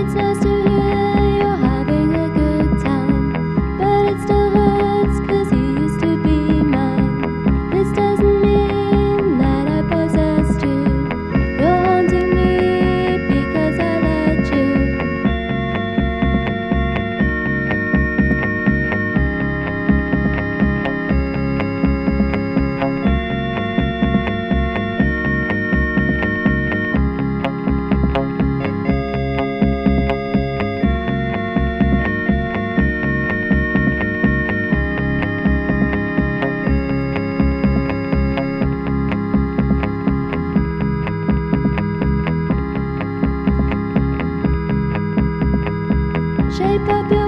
It's nice to hear you're having a good time, but it still hurts 'cause you used to be mine. This doesn't mean that I possessed you. You're haunting me because I let you. Shape up your